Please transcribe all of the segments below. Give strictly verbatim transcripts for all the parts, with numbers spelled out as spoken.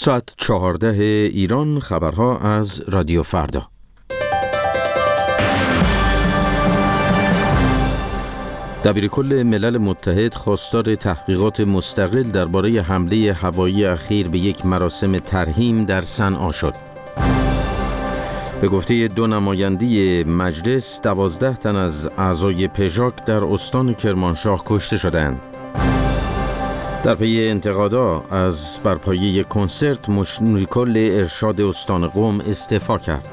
ساعت چهارده ایران، خبرها از رادیو فردا. دبیرکل ملل متحد خواستار تحقیقات مستقل درباره حمله هوایی اخیر به یک مراسم ترحیم در صنعا شد. به گفته دو نماینده مجلس، دوازده تن از اعضای پژاک در استان کرمانشاه کشته شدند. در پی انتقادها از برپایی یک کنسرت، مشیرکل ارشاد استان قم استعفا کرد.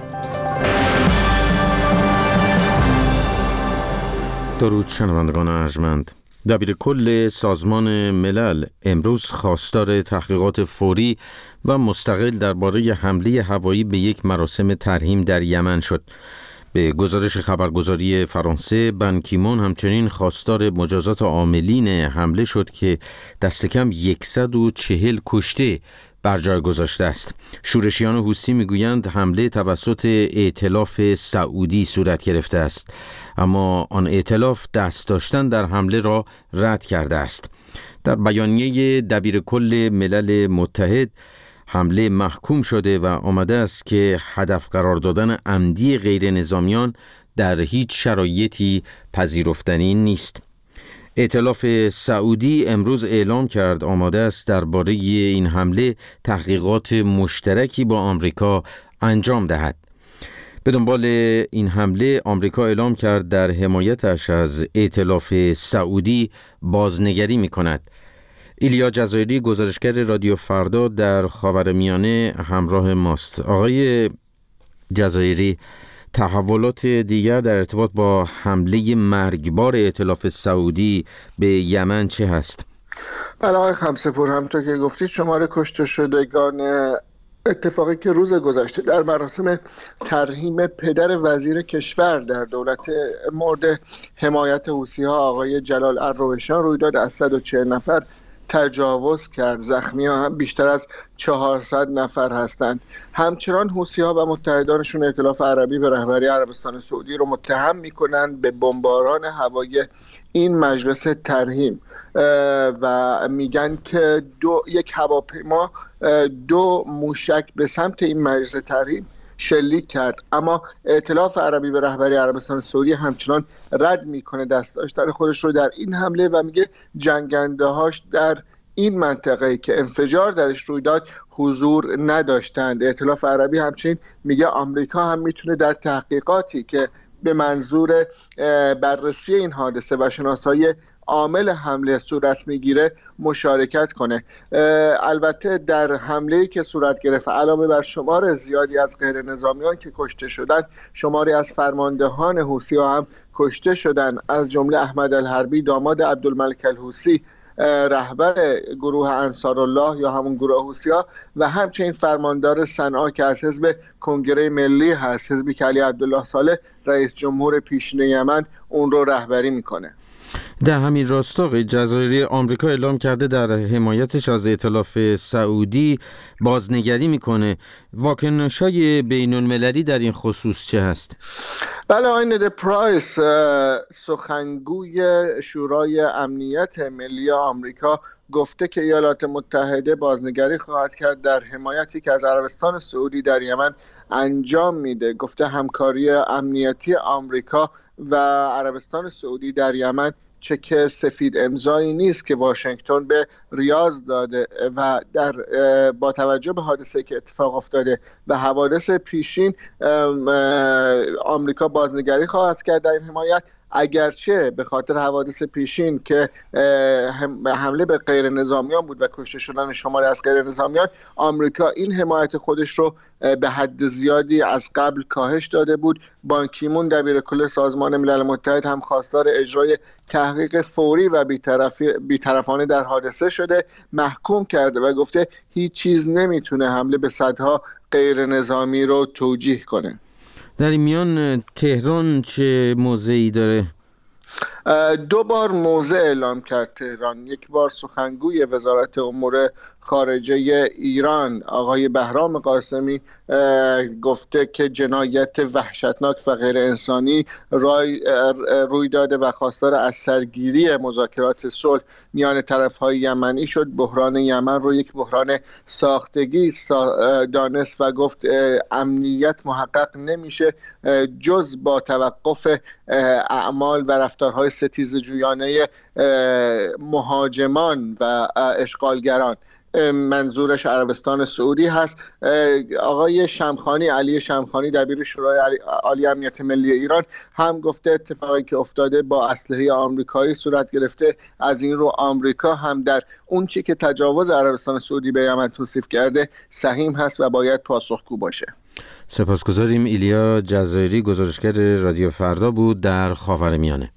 درود شنوندگان ارجمند. دبیرکل سازمان ملل امروز خواستار تحقیقات فوری و مستقل درباره حمله هوایی به یک مراسم ترحیم در یمن شد. به گزارش خبرگزاری فرانسه، بن کی مون همچنین خواستار مجازات عاملین حمله شد که دست کم صد و چهل کشته بر جای گذاشته است. شورشیان حوثی میگویند حمله توسط ائتلاف سعودی صورت گرفته است، اما آن ائتلاف دست داشتن در حمله را رد کرده است. در بیانیه دبیرکل ملل متحد، حمله محکوم شده و آمده است که هدف قرار دادن عمدی غیر نظامیان در هیچ شرایطی پذیرفتنی نیست. ائتلاف سعودی امروز اعلام کرد آماده است درباره این حمله تحقیقات مشترکی با آمریکا انجام دهد. به دنبال این حمله، آمریکا اعلام کرد در حمایتش از ائتلاف سعودی بازنگری می کند. ایلیا جزایری، گزارشگر رادیو فردا در خاورمیانه، همراه ماست. آقای جزایری، تحولات دیگر در ارتباط با حمله مرگبار ائتلاف سعودی به یمن چه هست؟ بله آقای خمسه‌پور، همونطور که گفتید شمار کشته شدگان اتفاقی که روز گذشته در مراسم ترحیم پدر وزیر کشور در دولت مورد حمایت حوثی‌ها آقای جلال الرویشان روی داد، از صد و چهل نفر تجاوز کرد. زخمی‌ها هم بیشتر از چهارصد نفر هستند. همچنان حوثی‌ها و متحدانشون ائتلاف عربی به رهبری عربستان سعودی رو متهم می‌کنند به بمباران هوایی این مجلس ترحیم و میگن که دو یک هواپیما دو موشک به سمت این مجلس ترحیم شلیک کرد، اما ائتلاف عربی به رهبری عربستان سعودی همچنان رد میکنه دست داشتن خودش رو در این حمله و میگه جنگنده هاش در این منطقه که انفجار درش روی داد حضور نداشتند. ائتلاف عربی همچنین میگه آمریکا هم میتونه در تحقیقاتی که به منظور بررسی این حادثه و شناسایی عامل حمله صورت میگیره مشارکت کنه. البته در حمله‌ای که صورت گرفت، علاوه بر شمار زیادی از غیر نظامیان که کشته شدند، شماری از فرماندهان حوثی‌ها هم کشته شدند، از جمله احمد الحربی داماد عبدالملک الحوثی رهبر گروه انصارالله یا همون گروه حوثی‌ها و همچنین فرماندار صنعا که از حزب کنگره ملی هست، حزبی که علی عبدالله صالح رئیس جمهور پیشین یمن اون رو رهبری میکنه. در همین راستا آقای جزایری، آمریکا اعلام کرده در حمایتش از ائتلاف سعودی بازنگری میکنه. واکنش‌های بین‌المللی در این خصوص چه هست؟ بله آقای نید پرایس، سخنگوی شورای امنیت ملی آمریکا، گفته که ایالات متحده بازنگری خواهد کرد در حمایتی که از عربستان سعودی در یمن انجام میده. گفته همکاری امنیتی آمریکا و عربستان سعودی در یمن چک سفید امضایی نیست که واشنگتن به ریاض داده و در با توجه به حادثه که اتفاق افتاده و حوادث پیشین، آمریکا بازنگری خواهد کرد در این حمایت، اگرچه به خاطر حوادث پیشین که حمله به غیر نظامیان بود و کشته شدن شماری از غیر نظامیان، آمریکا این حمایت خودش رو به حد زیادی از قبل کاهش داده بود. بان کی مون دبیرکل سازمان ملل متحد هم خواستار اجرای تحقیق فوری و بی‌طرفانه در حادثه شده، محکوم کرده و گفته هیچ چیز نمیتونه حمله به صدها غیر نظامی رو توجیه کنه. در این میان تهران چه موضعی داره؟ دو بار موضع اعلام کرد تهران. یک بار سخنگوی وزارت امور خارجه ایران آقای بهرام قاسمی گفته که جنایت وحشتناک و غیر انسانی روی داده و خواستار از سرگیری مذاکرات صلح میان طرف‌های یمنی شد. بحران یمن رو یک بحران ساختگی دانست و گفت امنیت محقق نمیشه جز با توقف اعمال و رفتارهای ستیزجویانه مهاجمان و اشغالگران. منظورش عربستان سعودی هست. آقای شمخانی، علی شمخانی، دبیر شورای عالی امنیت ملی ایران هم گفته اتفاقی که افتاده با اسلحه آمریکایی صورت گرفته. از این رو آمریکا هم در اون چی که تجاوز عربستان سعودی به یمن توصیف کرده سهیم هست و باید پاسخگو باشه. سپاسگزاریم. ایلیا جزایری، گزارشگر رادیو فردا بود در خاورمیانه.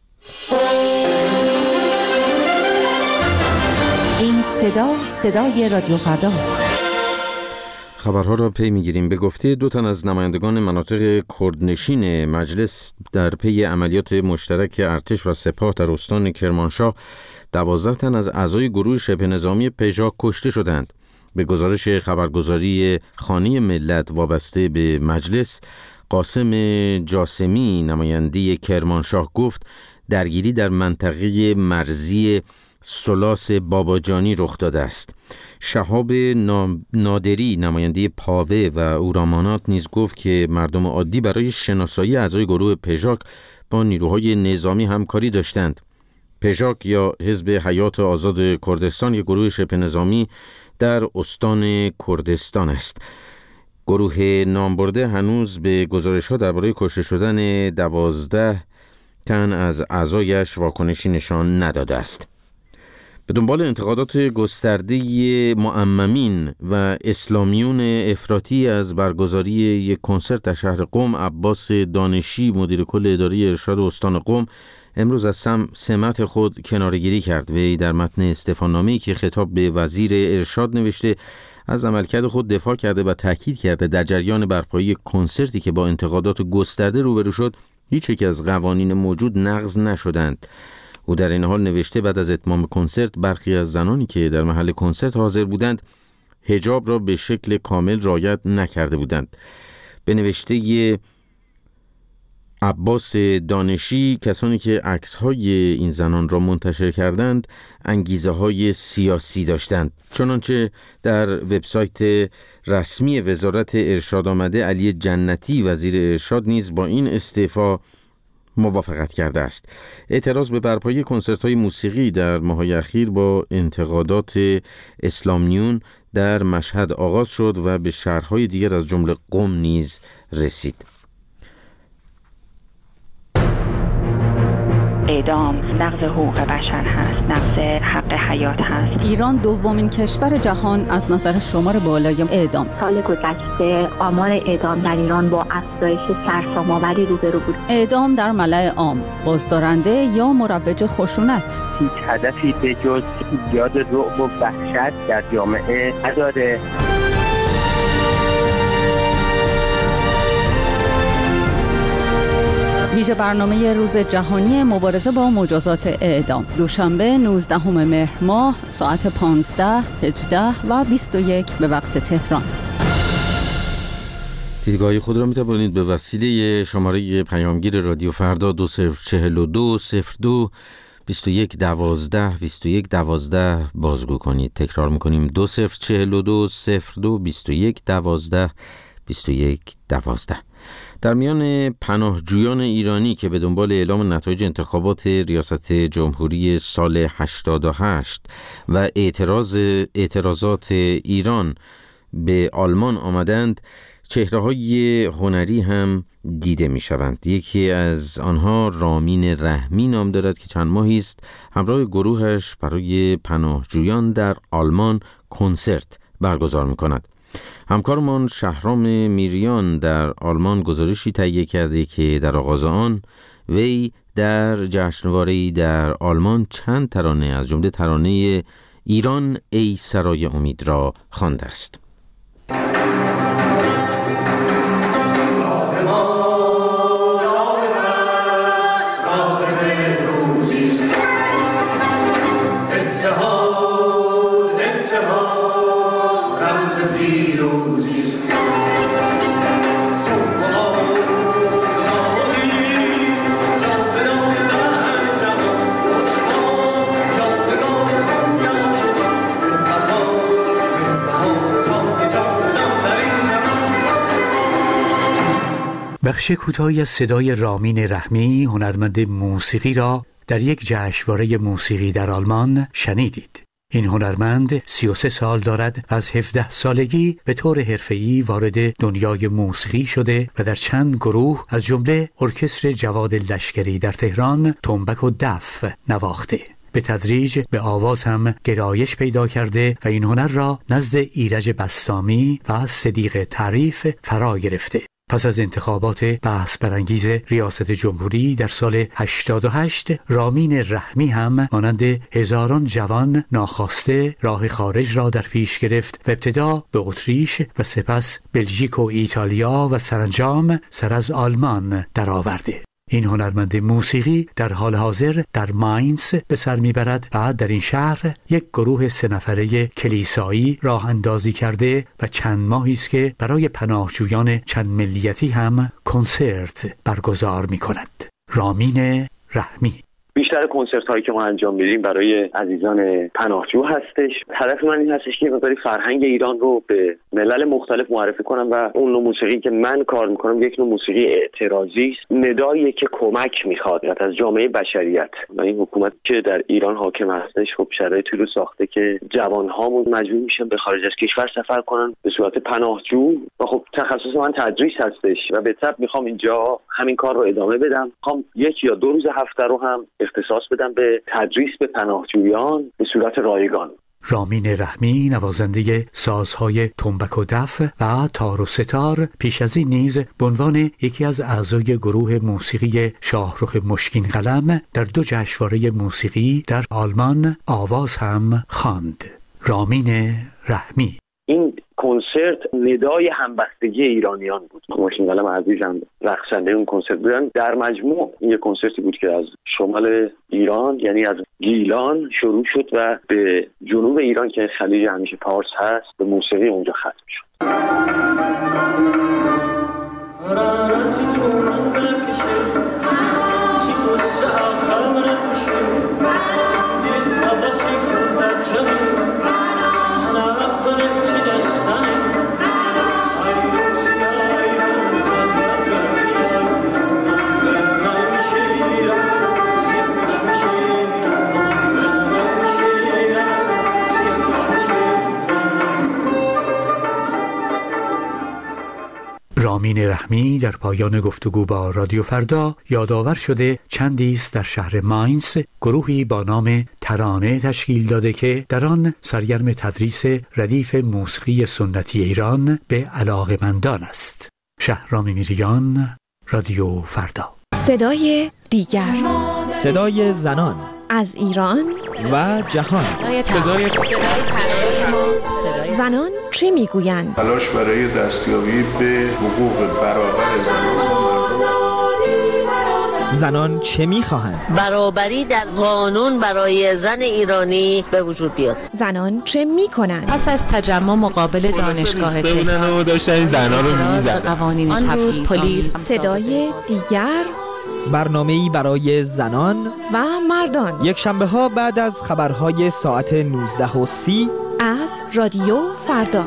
این صدا صدای رادیو فرداست. خبرها را پی میگیریم. به گفته دو تن از نمایندگان مناطق کردنشین مجلس در پی عملیات مشترک ارتش و سپاه در استان کرمانشاه، دوازده تن از اعضای گروه شبه نظامی پژاک کشته شدند. به گزارش خبرگزاری خانه ملت وابسته به مجلس، قاسم جاسمی نماینده کرمانشاه گفت درگیری در منطقه مرزی سلاس باباجانی رخ داده است. شهاب نادری نماینده پاوه و اورامانات نیز گفت که مردم عادی برای شناسایی اعضای گروه پژاک با نیروهای نظامی همکاری داشتند. پژاک یا حزب حیات آزاد کردستان یک گروه شبه نظامی در استان کردستان است. گروه نامبرده هنوز به گزارش‌ها درباره کشته شدن دوازده تن از اعضایش واکنشی نشان نداده است. به دنبال انتقادات گسترده معممین و اسلامیون افراطی از برگزاری یک کنسرت در شهر قم، عباس دانشی مدیر کل اداره ارشاد استان قم امروز از سمت خود کناره‌گیری کرد. وی در متن استعفانامه‌ای که خطاب به وزیر ارشاد نوشته از عملکرد خود دفاع کرده و تاکید کرده در جریان برپایی کنسرتی که با انتقادات گسترده روبرو شد هیچ یک از قوانین موجود نقض نشدند. او در این حال نوشته بعد از اتمام کنسرت برخی از زنانی که در محل کنسرت حاضر بودند حجاب را به شکل کامل رعایت نکرده بودند. به نوشته عباس دانشی، کسانی که عکس‌های این زنان را منتشر کردند انگیزه‌های سیاسی داشتند. چنانچه در وبسایت رسمی وزارت ارشاد آمده، علی جنتی وزیر ارشاد نیز با این استعفا موافقت کرده است. اعتراض به برپایی کنسرت‌های موسیقی در ماه‌های اخیر با انتقادات اسلامیون در مشهد آغاز شد و به شهرهای دیگر از جمله قم نیز رسید. اعدام نقض حقوق بشر هست، نقض حق حیات هست. ایران دومین کشور جهان از نظر شمار بالای اعدام. سال گذشته آمار اعدام در ایران با افزایش سرسام‌آوری روبرو بود. اعدام در ملأ عام، بازدارنده یا مروج خشونت. هیچ هدفی به جز ایجاد رعب و وحشت در جامعه نداره. ویژه برنامه روز جهانی مبارزه با مجازات اعدام، دوشنبه نوزدهم مهر ماه ساعت پانزده، هجده و بیست و یک به وقت تهران. دیدگاه خود را می توانید به وسیله شماره پیامگیر رادیو فردا دو صفر چهل و دو صفر دو بیست و یک دوازده بیست و یک دوازده بازگو کنید. تکرار میکنیم دو صفر چهل و دو صفر دو بیست و یک دوازده بیست و یک دوازده. در میان پناهجویان ایرانی که به دنبال اعلام نتایج انتخابات ریاست جمهوری سال هشتاد و هشت و اعتراض اعتراضات ایران به آلمان آمدند، چهره‌های هنری هم دیده می‌شوند. یکی از آنها رامین رحمی نام دارد که چند ماهی است همراه گروهش برای پناهجویان در آلمان کنسرت برگزار می‌کند. همکارمان شهرام میریان در آلمان گزارشی تهیه کرده که در آغاز آن وی در جشنواره‌ای در آلمان چند ترانه از جمله ترانه ایران ای سرای امید را خوانده است. راه ما راه من راه مهر بخش کوتاهی از صدای رامین رحمی، هنرمند موسیقی را در یک جشنواره موسیقی در آلمان شنیدید. این هنرمند سی و سه سال دارد و از هفده سالگی به طور حرفه‌ای وارد دنیای موسیقی شده و در چند گروه از جمله ارکستر جواد لشکری در تهران تنبک و دف نواخته. به تدریج به آواز هم گرایش پیدا کرده و این هنر را نزد ایرج بسطامی و صدیق تعریف فرا گرفته. پس از انتخابات بحث برانگیز ریاست جمهوری در سال هشتاد و هشت، رامین رحمی هم مانند هزاران جوان ناخواسته راه خارج را در پیش گرفت و ابتدا به اتریش و سپس بلژیک و ایتالیا و سرانجام سر از آلمان درآورده. این هنرمند موسیقی در حال حاضر در ماینز به سر میبرد و در این شهر یک گروه سه نفره کلیسایی راه اندازی کرده و چند ماهی است که برای پناهجویان چند ملیتی هم کنسرت برگزار میکند. رامین رحمی. بیشتر کنسرت هایی که ما انجام میدیم برای عزیزان پناهجو هستش. هدف من این هستش که مقداری فرهنگ ایران رو به ملل مختلف معرفی کنم و اون نوع موسیقی که من کار میکنم یک نوع موسیقی اعتراضی است، ندایی که کمک میخواد از جامعه بشریت. و این حکومت که در ایران حاکم هستش خب شرایطی رو ساخته که جوانهامون مجبور میشن به خارج از کشور سفر کنن به صورت پناهجو و خب تخصص من تدریس هستش و به طب میخوام اینجا همین کار رو ادامه بدم. میخوام یک یا دو روز هفته رو هم اختصاص بدم به تدریس به پناهجویان به صورت رایگان. رامین رحمی نوازنده سازهای تنبک و دف و تار و ستار پیش از این نیز به عنوان یکی از اعضای گروه موسیقی شاهرخ مشکین قلم در دو جشنواره موسیقی در آلمان آواز هم خواند. رامین رحمی. این کنسرت ندای همبستگی ایرانیان بود. مشکین قلم عزیزم رقصنده اون کنسرت بودن. در مجموع این یک کنسرتی بود که از شمال ایران یعنی از گیلان شروع شد و به جنوب ایران که خلیج همیشه پارس هست به موسیقی اونجا ختم شد. رامین رحمی در پایان گفتگو با رادیو فردا یادآور شده چندی است در شهر ماینز گروهی با نام ترانه تشکیل داده که در آن سرگرم تدریس ردیف موسیقی سنتی ایران به علاقه‌مندان است. شهرام میریان، رادیو فردا. صدای دیگر، صدای زنان از ایران و جهان. صدای زنان چه میگویند؟ تلاش برای دستیابی به حقوق برابر زنان. زنان چه میخواهند؟ برابری در قانون برای زن ایرانی به وجود بیاد. زنان چه میکنند؟ پس از تجمع مقابل دانشگاه تهران داشتن زنان رو میزدن. قوانین آن روز پلیس. صدای دیگر، برنامه‌ای برای زنان و مردان، یک شنبه ها بعد از خبرهای ساعت نوزده و سی از رادیو فردا.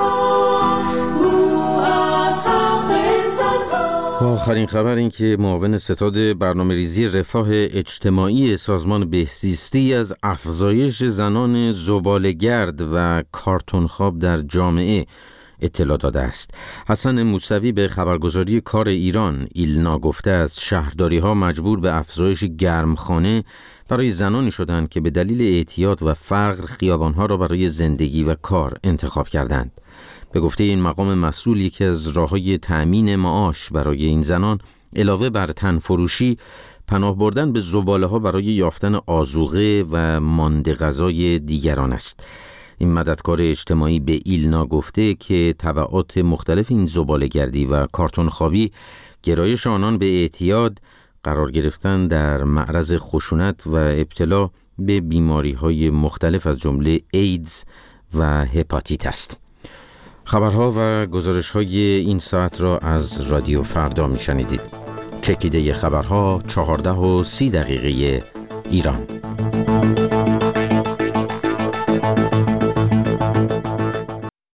آخرین خبر این که معاون ستاد برنامه‌ریزی رفاه اجتماعی سازمان بهزیستی از افزایش زنان زباله‌گرد و کارتون خواب در جامعه اطلاع داده است. حسن موسوی به خبرگزاری کار ایران ایلنا گفته است شهرداری‌ها مجبور به افزایش گرمخانه برای زنانی شدند که به دلیل اعتیاد و فقر خیابان‌ها را برای زندگی و کار انتخاب کردند. به گفته این مقام مسئول یکی از راه‌های تأمین معاش برای این زنان علاوه بر تن فروشی پناه بردن به زباله‌ها برای یافتن آذوقه و مانده غذای دیگران است. این مددکار اجتماعی به ایلنا گفته که تبعات مختلف این زباله‌گردی و کارتون خوابی گرایش آنان به اعتیاد، قرار گرفتن در معرض خشونت و ابتلا به بیماری‌های مختلف از جمله ایدز و هپاتیت است. خبرها و گزارش‌های این ساعت را از رادیو فردا می‌شنیدید. چکیده خبرها چهارده و سی دقیقه ایران.